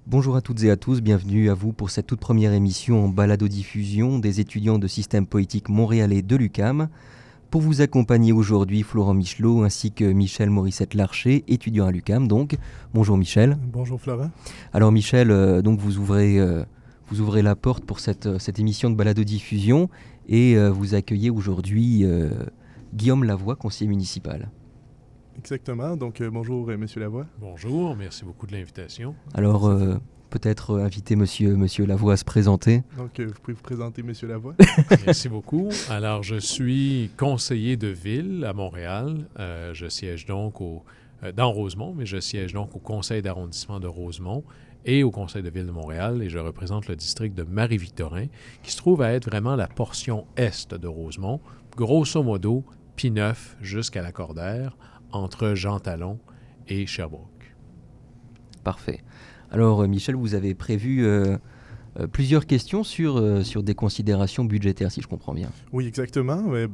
Bonjour à toutes et à tous, bienvenue à vous pour cette toute première émission en balado-diffusion des étudiants de système politique montréalais de l'UQAM. Pour vous accompagner aujourd'hui, Florent Michelot ainsi que Michel Morissette-Larcher, étudiant à l'UQAM donc. Bonjour Michel. Bonjour Florent. Alors Michel, donc vous ouvrez la porte pour cette émission de balado-diffusion et vous accueillez aujourd'hui Guillaume Lavoie, conseiller municipal. Exactement. Donc, bonjour, Monsieur Lavoie. Bonjour, merci beaucoup de l'invitation. Alors, peut-être inviter monsieur Lavoie à se présenter. Donc, vous pouvez vous présenter, Monsieur Lavoie. Merci beaucoup. Alors, je suis conseiller de ville à Montréal. Je siège donc dans Rosemont, mais je siège donc au conseil d'arrondissement de Rosemont et au conseil de ville de Montréal, et je représente le district de Marie-Victorin, qui se trouve à être vraiment la portion est de Rosemont, grosso modo, P9 jusqu'à la Cordère, entre Jean Talon et Sherbrooke. Parfait. Alors, Michel, vous avez prévu plusieurs questions sur des considérations budgétaires, si je comprends bien. Oui, exactement.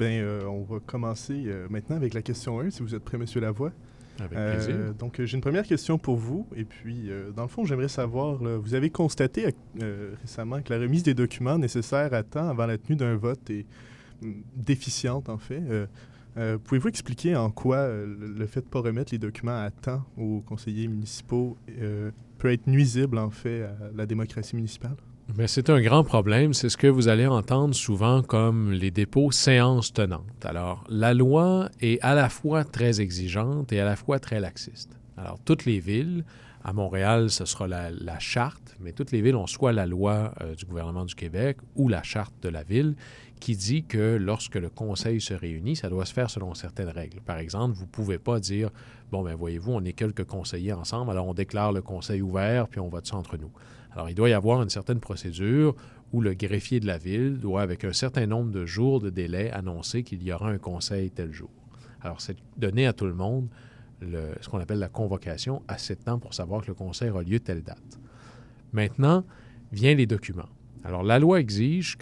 On va commencer maintenant avec la question 1, si vous êtes prêt, Monsieur Lavoie. Avec plaisir. Donc, j'ai une première question pour vous. Et puis, dans le fond, j'aimerais savoir, là, vous avez constaté récemment que la remise des documents nécessaires à temps avant la tenue d'un vote est déficiente, en fait. Pouvez-vous expliquer en quoi le fait de ne pas remettre les documents à temps aux conseillers municipaux peut être nuisible, en fait, à la démocratie municipale? Bien, c'est un grand problème. C'est ce que vous allez entendre souvent comme les dépôts séance tenante. Alors, la loi est à la fois très exigeante et à la fois très laxiste. Alors, toutes les villes, à Montréal, ce sera la charte, mais toutes les villes ont soit la loi du gouvernement du Québec ou la charte de la ville qui dit que lorsque le conseil se réunit, ça doit se faire selon certaines règles. Par exemple, vous ne pouvez pas dire « Bon, bien, voyez-vous, on est quelques conseillers ensemble, alors on déclare le conseil ouvert, puis on vote ça entre nous. » Alors, il doit y avoir une certaine procédure où le greffier de la ville doit, avec un certain nombre de jours de délai, annoncer qu'il y aura un conseil tel jour. Alors, c'est donner à tout le monde ce qu'on appelle la convocation à 7 ans pour savoir que le conseil aura lieu telle date. Maintenant, viennent les documents. Alors, la loi exige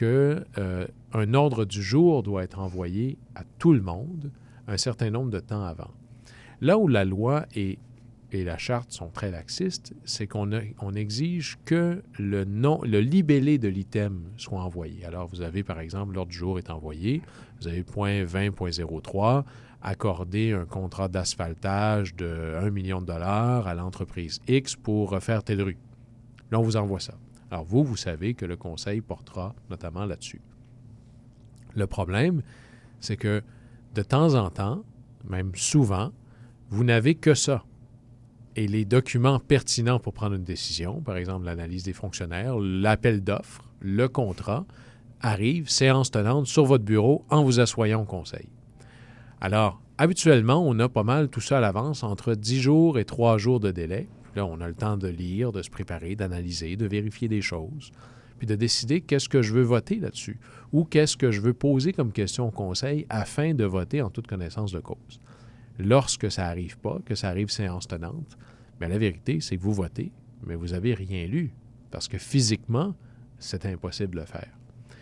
qu'un ordre du jour doit être envoyé à tout le monde un certain nombre de temps avant. Là où la loi et la charte sont très laxistes, c'est qu'on exige que le libellé de l'item soit envoyé. Alors, vous avez, par exemple, l'ordre du jour est envoyé, vous avez point 20.03, accorder un contrat d'asphaltage de 1 million de dollars à l'entreprise X pour refaire telle rue. Là, on vous envoie ça. Alors, vous savez que le conseil portera notamment là-dessus. Le problème, c'est que de temps en temps, même souvent, vous n'avez que ça. Et les documents pertinents pour prendre une décision, par exemple l'analyse des fonctionnaires, l'appel d'offres, le contrat, arrivent, séance tenante, sur votre bureau en vous assoyant au conseil. Alors, habituellement, on a pas mal tout ça à l'avance, entre 10 jours et 3 jours de délai. Là, on a le temps de lire, de se préparer, d'analyser, de vérifier des choses, puis de décider qu'est-ce que je veux voter là-dessus ou qu'est-ce que je veux poser comme question au conseil afin de voter en toute connaissance de cause. Lorsque ça n'arrive pas, que ça arrive séance tenante, bien, la vérité, c'est que vous votez, mais vous n'avez rien lu parce que physiquement, c'est impossible de le faire.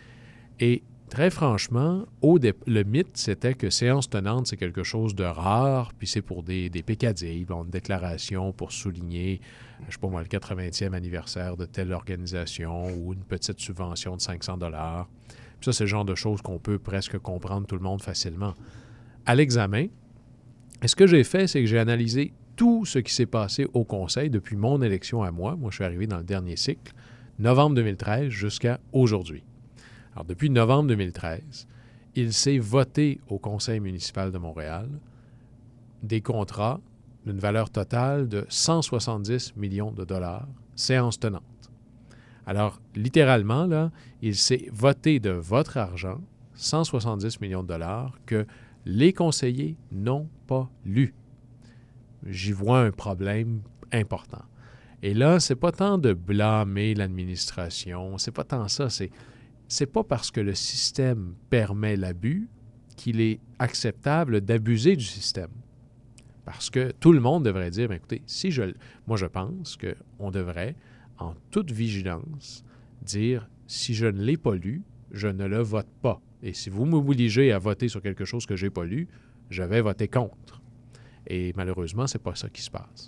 Et très franchement, le mythe, c'était que séance tenante, c'est quelque chose de rare, puis c'est pour des pécadilles, une déclaration pour souligner, je ne sais pas moi, le 80e anniversaire de telle organisation ou une petite subvention de 500 $. Puis ça, c'est le genre de choses qu'on peut presque comprendre tout le monde facilement. À l'examen, ce que j'ai fait, c'est que j'ai analysé tout ce qui s'est passé au conseil depuis mon élection à moi. Moi, je suis arrivé dans le dernier cycle, novembre 2013 jusqu'à aujourd'hui. Alors, depuis novembre 2013, il s'est voté au conseil municipal de Montréal des contrats d'une valeur totale de 170 millions de dollars, séance tenante. Alors, littéralement, là, il s'est voté de votre argent 170 millions de dollars que les conseillers n'ont pas lu. J'y vois un problème important. Et là, c'est pas tant de blâmer l'administration, c'est pas tant ça, c'est pas parce que le système permet l'abus qu'il est acceptable d'abuser du système. Parce que tout le monde devrait dire, bien, écoutez, moi je pense qu'on devrait, en toute vigilance, dire, si je ne l'ai pas lu, je ne le vote pas. Et si vous m'obligez à voter sur quelque chose que je n'ai pas lu, je vais voter contre. Et malheureusement, ce n'est pas ça qui se passe.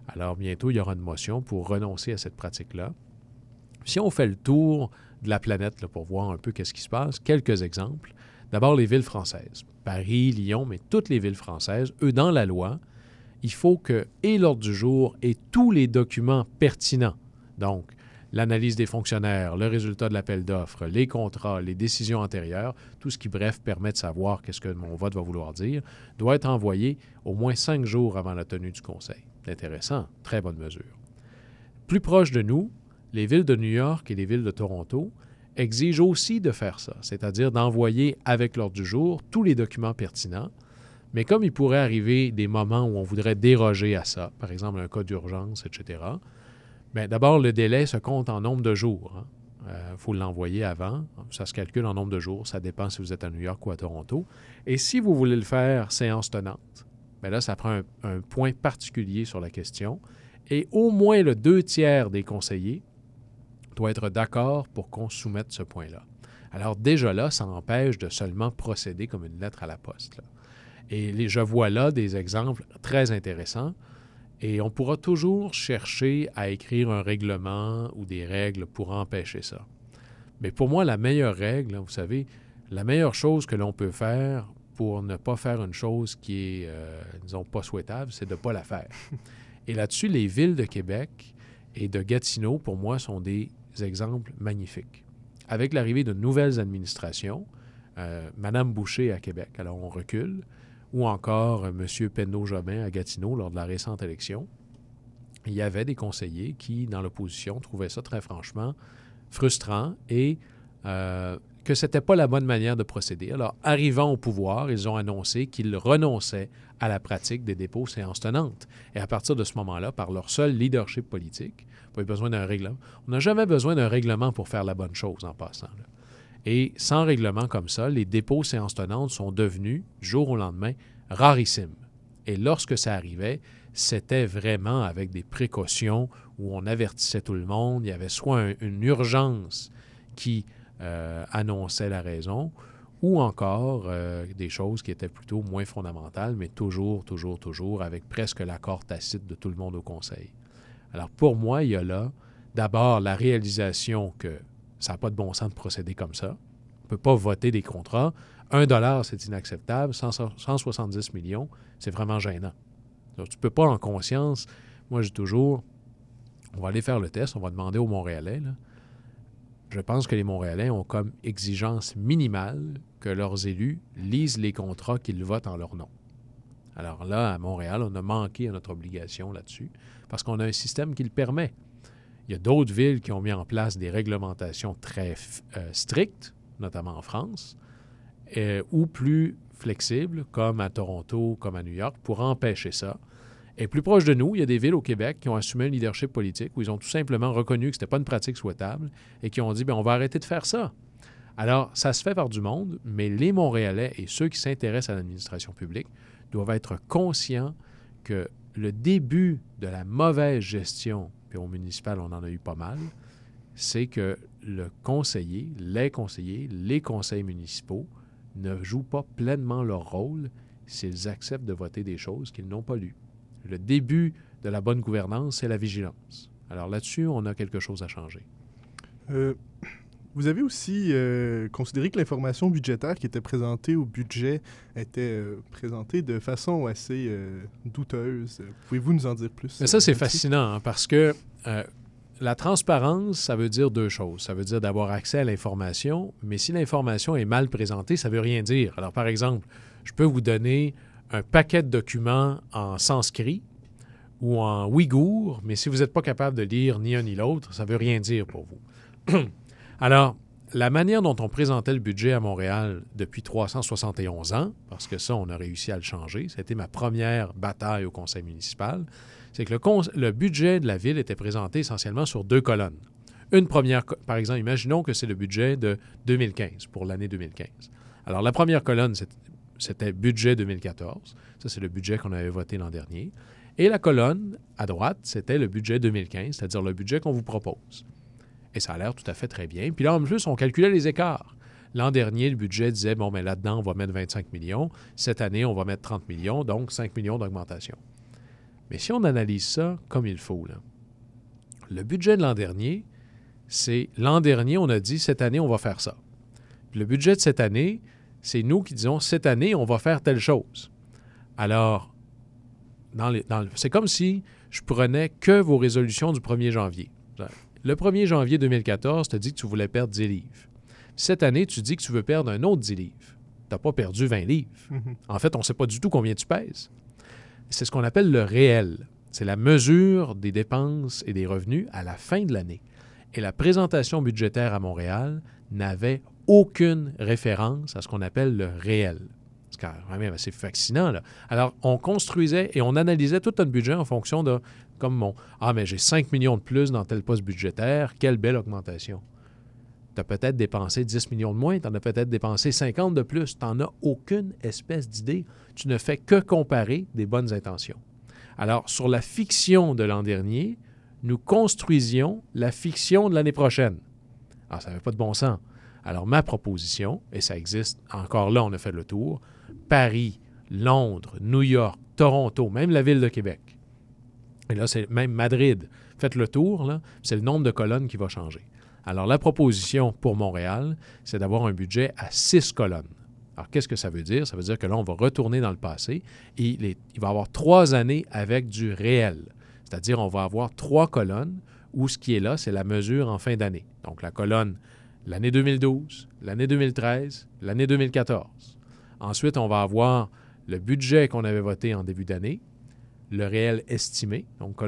Alors, bientôt, il y aura une motion pour renoncer à cette pratique-là. Si on fait le tour de la planète là, pour voir un peu qu'est-ce qui se passe, quelques exemples. D'abord, les villes françaises. Paris, Lyon, mais toutes les villes françaises, eux, dans la loi, il faut que, et l'ordre du jour, et tous les documents pertinents, donc l'analyse des fonctionnaires, le résultat de l'appel d'offres, les contrats, les décisions antérieures, tout ce qui, bref, permet de savoir qu'est-ce que mon vote va vouloir dire, doit être envoyé au moins 5 jours avant la tenue du Conseil. C'est intéressant, très bonne mesure. Plus proche de nous, les villes de New York et les villes de Toronto exigent aussi de faire ça, c'est-à-dire d'envoyer avec l'ordre du jour tous les documents pertinents. Mais comme il pourrait arriver des moments où on voudrait déroger à ça, par exemple un cas d'urgence, etc., bien, d'abord, le délai se compte en nombre de jours. Il faut l'envoyer avant. Ça se calcule en nombre de jours. Ça dépend si vous êtes à New York ou à Toronto. Et si vous voulez le faire séance tenante, bien là, ça prend un point particulier sur la question. Et au moins le 2/3 des conseillers doit être d'accord pour qu'on soumette ce point-là. Alors déjà là, ça empêche de seulement procéder comme une lettre à la poste, là. Et je vois là des exemples très intéressants. Et on pourra toujours chercher à écrire un règlement ou des règles pour empêcher ça. Mais pour moi, la meilleure règle, vous savez, la meilleure chose que l'on peut faire pour ne pas faire une chose qui est, disons, pas souhaitable, c'est de ne pas la faire. Et là-dessus, les villes de Québec et de Gatineau, pour moi, sont des exemples magnifiques. Avec l'arrivée de nouvelles administrations, Mme Boucher à Québec, alors on recule, ou encore M. Penneau-Jobin à Gatineau lors de la récente élection, il y avait des conseillers qui, dans l'opposition, trouvaient ça très franchement frustrant et que ce n'était pas la bonne manière de procéder. Alors, arrivant au pouvoir, ils ont annoncé qu'ils renonçaient à la pratique des dépôts séances tenantes. Et à partir de ce moment-là, par leur seul leadership politique, pas eu besoin d'un règlement. On n'a jamais besoin d'un règlement pour faire la bonne chose en passant, là. Et sans règlement comme ça, les dépôts séances tenantes sont devenus, du jour au lendemain, rarissimes. Et lorsque ça arrivait, c'était vraiment avec des précautions où on avertissait tout le monde. Il y avait soit une urgence qui annonçait la raison, ou encore des choses qui étaient plutôt moins fondamentales, mais toujours avec presque l'accord tacite de tout le monde au Conseil. Alors pour moi, il y a là d'abord la réalisation que ça n'a pas de bon sens de procéder comme ça. On ne peut pas voter des contrats. 1 $, c'est inacceptable. 170 millions, c'est vraiment gênant. Donc, tu ne peux pas en conscience. Moi, je dis toujours, on va aller faire le test, on va demander aux Montréalais, là. Je pense que les Montréalais ont comme exigence minimale que leurs élus lisent les contrats qu'ils votent en leur nom. Alors là, à Montréal, on a manqué à notre obligation là-dessus parce qu'on a un système qui le permet. Il y a d'autres villes qui ont mis en place des réglementations très strictes, notamment en France, ou plus flexibles, comme à Toronto, comme à New York, pour empêcher ça. Et plus proche de nous, il y a des villes au Québec qui ont assumé un leadership politique où ils ont tout simplement reconnu que ce n'était pas une pratique souhaitable et qui ont dit, bien, on va arrêter de faire ça. Alors, ça se fait par du monde, mais les Montréalais et ceux qui s'intéressent à l'administration publique doivent être conscients que le début de la mauvaise gestion, puis au municipal, on en a eu pas mal, c'est que le conseiller, les conseils municipaux ne jouent pas pleinement leur rôle s'ils acceptent de voter des choses qu'ils n'ont pas lues. Le début de la bonne gouvernance, c'est la vigilance. Alors là-dessus, on a quelque chose à changer. Vous avez aussi considéré que l'information budgétaire qui était présentée au budget était présentée de façon assez douteuse. Pouvez-vous nous en dire plus? Mais ça, c'est fascinant, hein, parce que la transparence, ça veut dire deux choses. Ça veut dire d'avoir accès à l'information, mais si l'information est mal présentée, ça ne veut rien dire. Alors, par exemple, je peux vous donner un paquet de documents en sanskrit ou en ouïghour, mais si vous n'êtes pas capable de lire ni un ni l'autre, ça ne veut rien dire pour vous. Alors, la manière dont on présentait le budget à Montréal depuis 371 ans, parce que ça, on a réussi à le changer, c'était ma première bataille au conseil municipal, c'est que le budget de la ville était présenté essentiellement sur 2 colonnes. Une première, par exemple, imaginons que c'est le budget de 2015, pour l'année 2015. Alors, la première colonne, c'était budget 2014. Ça, c'est le budget qu'on avait voté l'an dernier. Et la colonne à droite, c'était le budget 2015, c'est-à-dire le budget qu'on vous propose. Et ça a l'air tout à fait très bien. Puis là, en plus, on calculait les écarts. L'an dernier, le budget disait, bon, mais là-dedans, on va mettre 25 millions. Cette année, on va mettre 30 millions, donc 5 millions d'augmentation. Mais si on analyse ça comme il faut, là, le budget de l'an dernier, c'est l'an dernier, on a dit cette année, on va faire ça. Puis le budget de cette année, c'est nous qui disons cette année, on va faire telle chose. Alors, c'est comme si je prenais que vos résolutions du 1er janvier. Le 1er janvier 2014, tu as dit que tu voulais perdre 10 livres. Cette année, tu dis que tu veux perdre un autre 10 livres. Tu n'as pas perdu 20 livres. En fait, on ne sait pas du tout combien tu pèses. C'est ce qu'on appelle le réel. C'est la mesure des dépenses et des revenus à la fin de l'année. Et la présentation budgétaire à Montréal n'avait aucune référence à ce qu'on appelle le réel. C'est quand même assez fascinant, là. Alors, on construisait et on analysait tout notre budget en fonction de, mais j'ai 5 millions de plus dans tel poste budgétaire, quelle belle augmentation. Tu as peut-être dépensé 10 millions de moins, tu en as peut-être dépensé 50 de plus, tu n'en as aucune espèce d'idée. Tu ne fais que comparer des bonnes intentions. Alors, sur la fiction de l'an dernier, nous construisions la fiction de l'année prochaine. Alors, ça n'avait pas de bon sens. Alors, ma proposition, et ça existe, encore là, on a fait le tour, Paris, Londres, New York, Toronto, même la ville de Québec. Et là, c'est même Madrid. Faites le tour, là, c'est le nombre de colonnes qui va changer. Alors, la proposition pour Montréal, c'est d'avoir un budget à 6 colonnes. Alors, qu'est-ce que ça veut dire? Ça veut dire que là, on va retourner dans le passé et il va y avoir 3 années avec du réel. C'est-à-dire, on va avoir 3 colonnes où ce qui est là, c'est la mesure en fin d'année. Donc, la colonne l'année 2012, l'année 2013, l'année 2014. Ensuite, on va avoir le budget qu'on avait voté en début d'année, le réel estimé, donc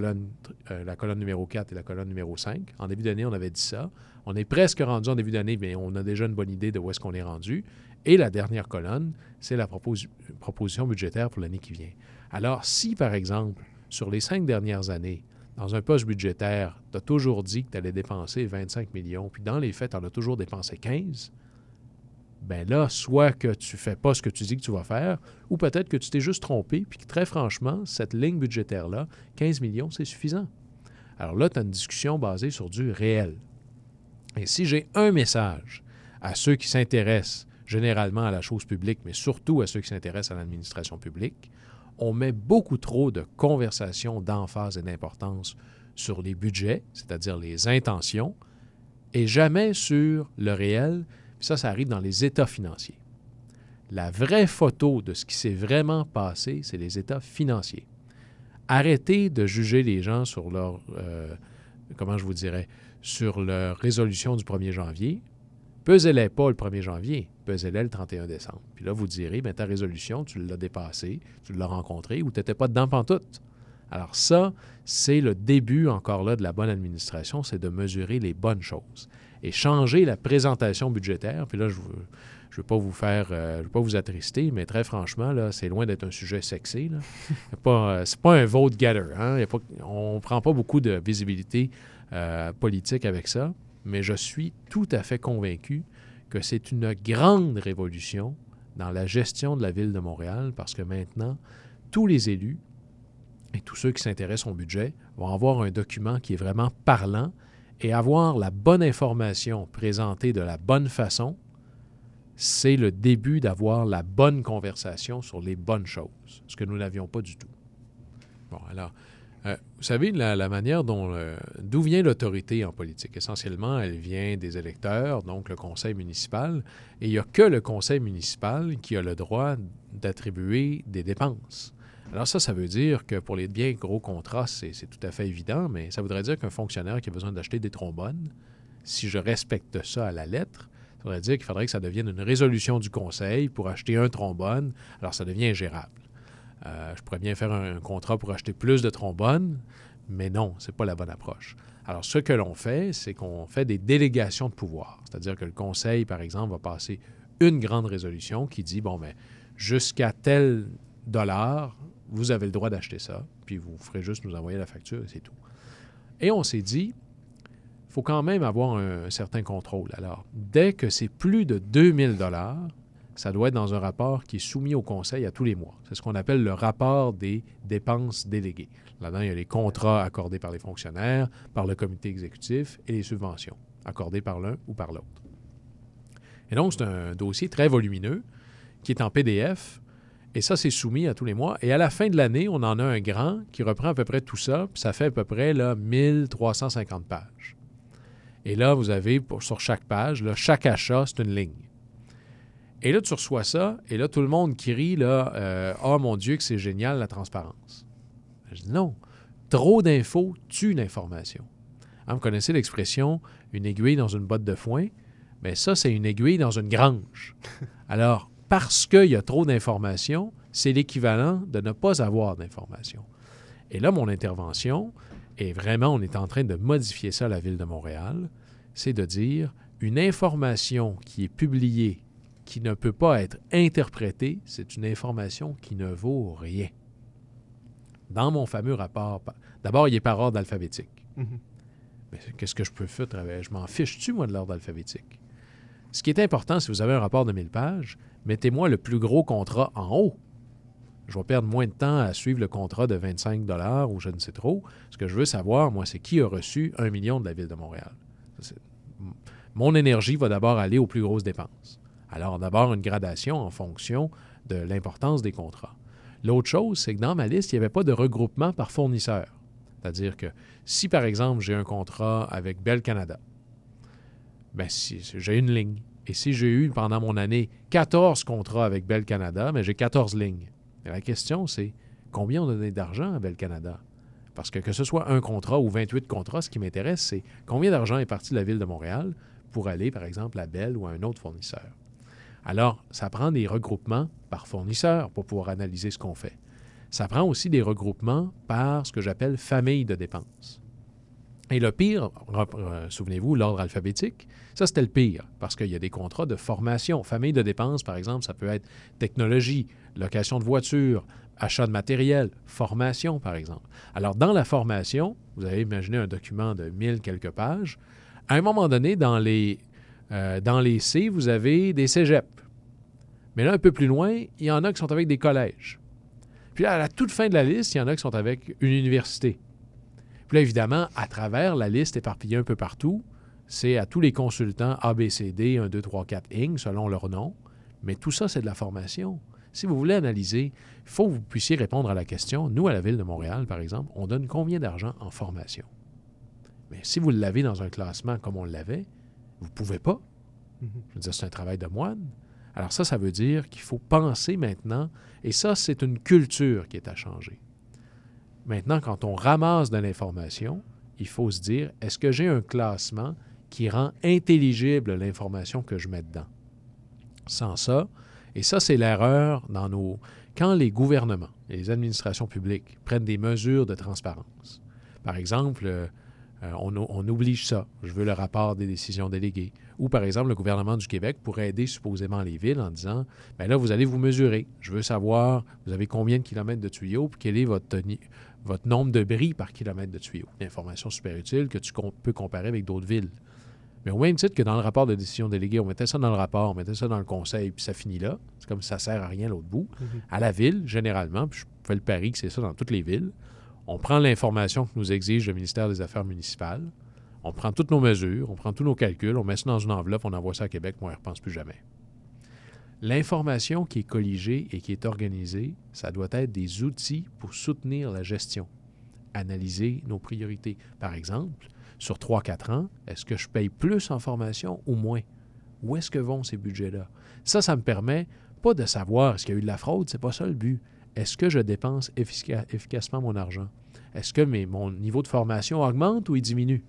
la colonne numéro 4 et la colonne numéro 5. En début d'année, on avait dit ça. On est presque rendu en début d'année, mais on a déjà une bonne idée de où est-ce qu'on est rendu. Et la dernière colonne, c'est la proposition budgétaire pour l'année qui vient. Alors, si, par exemple, sur les 5 dernières années, dans un poste budgétaire, tu as toujours dit que tu allais dépenser 25 millions, puis dans les faits, tu en as toujours dépensé 15, bien là, soit que tu ne fais pas ce que tu dis que tu vas faire, ou peut-être que tu t'es juste trompé, puis que très franchement, cette ligne budgétaire-là, 15 millions, c'est suffisant. Alors là, tu as une discussion basée sur du réel. Et si j'ai un message à ceux qui s'intéressent généralement à la chose publique, mais surtout à ceux qui s'intéressent à l'administration publique, on met beaucoup trop de conversations d'emphase et d'importance sur les budgets, c'est-à-dire les intentions, et jamais sur le réel. Puis ça arrive dans les états financiers. La vraie photo de ce qui s'est vraiment passé, c'est les états financiers. Arrêtez de juger les gens sur leur, sur leur résolution du 1er janvier. Pesez-les pas le 1er janvier, pesez-les le 31 décembre. Puis là, vous direz, bien, ta résolution, tu l'as dépassée, tu l'as rencontrée ou tu n'étais pas dedans pantoute. Alors ça, c'est le début encore là de la bonne administration, c'est de mesurer les bonnes choses. Et changer la présentation budgétaire, puis là, je ne veux pas vous faire, je veux pas vous attrister, mais très franchement, là, c'est loin d'être un sujet sexy. C'est pas un vote getter. Hein? On ne prend pas beaucoup de visibilité politique avec ça. Mais je suis tout à fait convaincu que c'est une grande révolution dans la gestion de la Ville de Montréal parce que maintenant, tous les élus et tous ceux qui s'intéressent au budget vont avoir un document qui est vraiment parlant et avoir la bonne information présentée de la bonne façon, c'est le début d'avoir la bonne conversation sur les bonnes choses, ce que nous n'avions pas du tout. Bon, alors... vous savez, la manière d'où vient l'autorité en politique, essentiellement, elle vient des électeurs, donc le conseil municipal, et il n'y a que le conseil municipal qui a le droit d'attribuer des dépenses. Alors ça veut dire que pour les bien gros contrats, c'est tout à fait évident, mais ça voudrait dire qu'un fonctionnaire qui a besoin d'acheter des trombones, si je respecte ça à la lettre, ça voudrait dire qu'il faudrait que ça devienne une résolution du conseil pour acheter un trombone, alors ça devient ingérable. Je pourrais bien faire un contrat pour acheter plus de trombones, mais non, ce n'est pas la bonne approche. Alors, ce que l'on fait, c'est qu'on fait des délégations de pouvoir. C'est-à-dire que le conseil, par exemple, va passer une grande résolution qui dit, bon, bien, jusqu'à tel dollar, vous avez le droit d'acheter ça, puis vous ferez juste nous envoyer la facture et c'est tout. Et on s'est dit, il faut quand même avoir un certain contrôle. Alors, dès que c'est plus de 2000 $, ça doit être dans un rapport qui est soumis au conseil à tous les mois. C'est ce qu'on appelle le rapport des dépenses déléguées. Là-dedans, il y a les contrats accordés par les fonctionnaires, par le comité exécutif et les subventions accordées par l'un ou par l'autre. Et donc, c'est un dossier très volumineux qui est en PDF Et ça, c'est soumis à tous les mois. Et à la fin de l'année, on en a un grand qui reprend à peu près tout ça, puis ça fait à peu près là, 1350 pages. Et là, vous avez sur chaque page, là, chaque achat, c'est une ligne. Et là, tu reçois ça, et là, tout le monde crie, là, « Oh mon Dieu, que c'est génial, la transparence! » Je dis non. Trop d'infos tue l'information. Hein, vous connaissez l'expression « une aiguille dans une botte de foin ». Bien, ça, c'est une aiguille dans une grange. Alors, parce qu'il y a trop d'informations, c'est l'équivalent de ne pas avoir d'informations. Et là, mon intervention, et vraiment, on est en train de modifier ça à la Ville de Montréal, c'est de dire une information qui est publiée, qui ne peut pas être interprétée, c'est une information qui ne vaut rien. Dans mon fameux rapport, d'abord, il est par ordre alphabétique. Mais qu'est-ce que je peux faire? Je m'en fiche-tu, moi, de l'ordre alphabétique? Ce qui est important, si vous avez un rapport de 1000 pages, mettez-moi le plus gros contrat en haut. Je vais perdre moins de temps à suivre le contrat de 25 $ ou je ne sais trop. Ce que je veux savoir, moi, c'est qui a reçu 1 million de la Ville de Montréal. Mon énergie va d'abord aller aux plus grosses dépenses. Alors, d'abord, une gradation en fonction de l'importance des contrats. L'autre chose, c'est que dans ma liste, il n'y avait pas de regroupement par fournisseur. C'est-à-dire que si, par exemple, j'ai un contrat avec Bell Canada, bien, si j'ai une ligne. Et si j'ai eu, pendant mon année, 14 contrats avec Bell Canada, bien, j'ai 14 lignes. Et la question, c'est combien on a donné d'argent à Bell Canada? Parce que ce soit un contrat ou 28 contrats, ce qui m'intéresse, c'est combien d'argent est parti de la Ville de Montréal pour aller, par exemple, à Bell ou à un autre fournisseur. Alors, ça prend des regroupements par fournisseur pour pouvoir analyser ce qu'on fait. Ça prend aussi des regroupements par ce que j'appelle famille de dépenses. Et le pire, souvenez-vous, l'ordre alphabétique, ça c'était le pire, parce qu'il y a des contrats de formation. Famille de dépenses, par exemple, ça peut être technologie, location de voiture, achat de matériel, formation, par exemple. Alors, dans la formation, vous avez imaginé un document de 1000 quelques pages. À un moment donné, dans les C, vous avez des cégeps. Mais là, un peu plus loin, il y en a qui sont avec des collèges. Puis là, à la toute fin de la liste, il y en a qui sont avec une université. Puis là, évidemment, à travers la liste éparpillée un peu partout, c'est à tous les consultants ABCD, 1, 2, 3, 4, ING, selon leur nom. Mais tout ça, c'est de la formation. Si vous voulez analyser, il faut que vous puissiez répondre à la question. Nous, à la Ville de Montréal, par exemple, on donne combien d'argent en formation? Mais si vous l'avez dans un classement comme on l'avait, vous ne pouvez pas. Je veux dire, c'est un travail de moine. Alors ça veut dire qu'il faut penser maintenant, et ça, c'est une culture qui est à changer. Maintenant, quand on ramasse de l'information, il faut se dire, est-ce que j'ai un classement qui rend intelligible l'information que je mets dedans? Sans ça, et ça, c'est l'erreur quand les gouvernements et les administrations publiques prennent des mesures de transparence. Par exemple, on oblige ça. Je veux le rapport des décisions déléguées. Ou, par exemple, le gouvernement du Québec pourrait aider supposément les villes en disant, bien là, vous allez vous mesurer. Je veux savoir, vous avez combien de kilomètres de tuyaux, puis quel est votre nombre de bris par kilomètre de tuyaux. Une information super utile que tu peux comparer avec d'autres villes. Mais au même titre que dans le rapport de décision déléguée, on mettait ça dans le rapport, on mettait ça dans le conseil, puis ça finit là. C'est comme ça ne sert à rien l'autre bout. À la ville, généralement, puis je fais le pari que c'est ça dans toutes les villes, on prend l'information que nous exige le ministère des Affaires municipales, on prend toutes nos mesures, on prend tous nos calculs, on met ça dans une enveloppe, on envoie ça à Québec, moi, on n'y repense plus jamais. L'information qui est colligée et qui est organisée, ça doit être des outils pour soutenir la gestion, analyser nos priorités. Par exemple, sur 3-4 ans, est-ce que je paye plus en formation ou moins? Où est-ce que vont ces budgets-là? Ça me permet pas de savoir est-ce qu'il y a eu de la fraude, c'est pas ça le but. Est-ce que je dépense efficacement mon argent? Est-ce que mon niveau de formation augmente ou il diminue?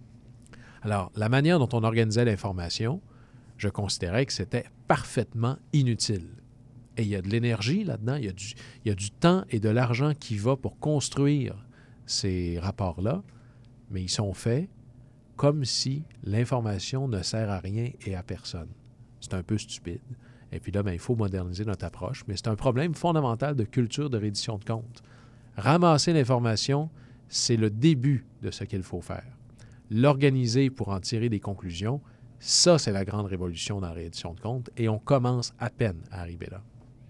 Alors, la manière dont on organisait l'information, je considérais que c'était parfaitement inutile. Et il y a de l'énergie là-dedans, il y a du temps et de l'argent qui va pour construire ces rapports-là, mais ils sont faits comme si l'information ne sert à rien et à personne. C'est un peu stupide. Et puis là, il faut moderniser notre approche, mais c'est un problème fondamental de culture de reddition de comptes. Ramasser l'information, c'est le début de ce qu'il faut faire. L'organiser pour en tirer des conclusions, ça, c'est la grande révolution dans la reddition de comptes, et on commence à peine à arriver là.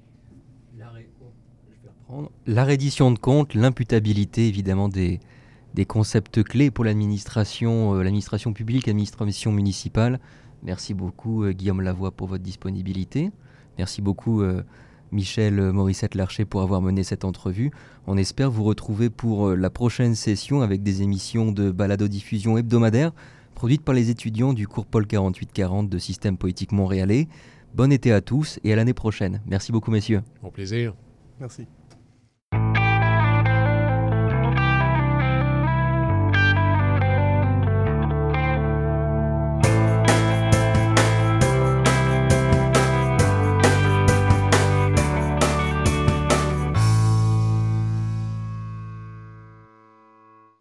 La reddition de comptes, l'imputabilité, évidemment, des concepts clés pour l'administration publique, l'administration municipale. Merci beaucoup, Guillaume Lavoie, pour votre disponibilité. Merci beaucoup, Michel Morissette-Larcher pour avoir mené cette entrevue. On espère vous retrouver pour la prochaine session avec des émissions de balado-diffusion hebdomadaire produites par les étudiants du cours Paul 4840 de Système Poétique Montréalais. Bon été à tous et à l'année prochaine. Merci beaucoup messieurs. Au plaisir. Merci.